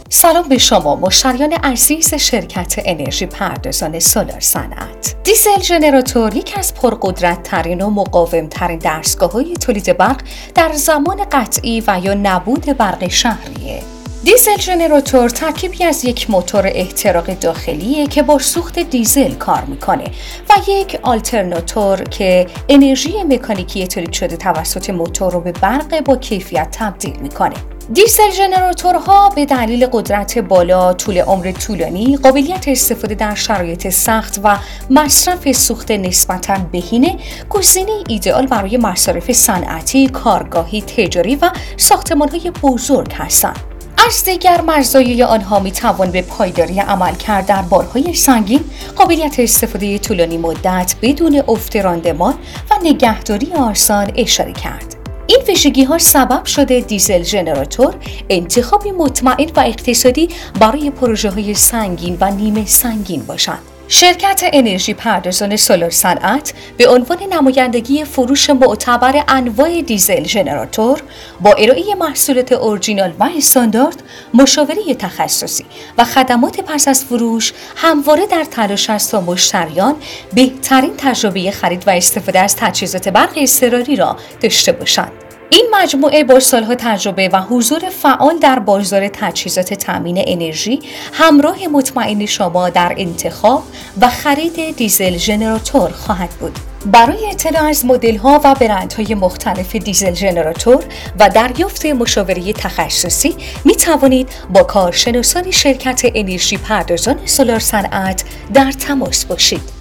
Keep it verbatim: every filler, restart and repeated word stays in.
سلام به شما مشتریان عزیز شرکت انرژی پردازان سولار صنعت. دیزل ژنراتور یکی از پرقدرت ترین و مقاوم ترین دستگاه‌های تولید برق در زمان قطعی و یا نبود برق شهریه. دیزل ژنراتور ترکیبی از یک موتور احتراق داخلیه که با سوخت دیزل کار میکنه و یک آلترناتور که انرژی مکانیکی تولید شده توسط موتور رو به برق با کیفیت تبدیل میکنه. دیزل ژنراتورها به دلیل قدرت بالا، طول عمر طولانی، قابلیت استفاده در شرایط سخت و مصرف سوخت نسبتاً بهینه، گزینه ایدئال برای مصارف صنعتی، کارگاهی، تجاری و ساختمان‌های بزرگ هستند. از دیگر مزایای آنها میتوان به پایداری عملکرد در بارهای سنگین، قابلیت استفاده طولانی مدت بدون افت راندمان و نگهداری آسان اشاره کرد. این ویژگی ها سبب شده دیزل ژنراتور انتخابی مطمئن و اقتصادی برای پروژه های سنگین و نیمه سنگین باشند. شرکت انرژی پردازان سولار صنعت به عنوان نمایندگی فروش معتبر انواع دیزل ژنراتور با ارائه محصولات اورجینال و استاندارد، مشاوره تخصصی و خدمات پس از فروش همواره در تلاش است تا مشتریان بهترین تجربه خرید و استفاده از تجهیزات برق اضطراری را داشته باشند. این مجموعه با سالها تجربه و حضور فعال در بازار تجهیزات تامین انرژی همراه مطمئن شما در انتخاب و خرید دیزل ژنراتور خواهد بود. برای اطلاع از مدل‌ها و برندهای مختلف دیزل ژنراتور و دریافت مشاوره تخصصی می توانید با کارشناسان شرکت انرژی پردازان سولار صنعت در تماس باشید.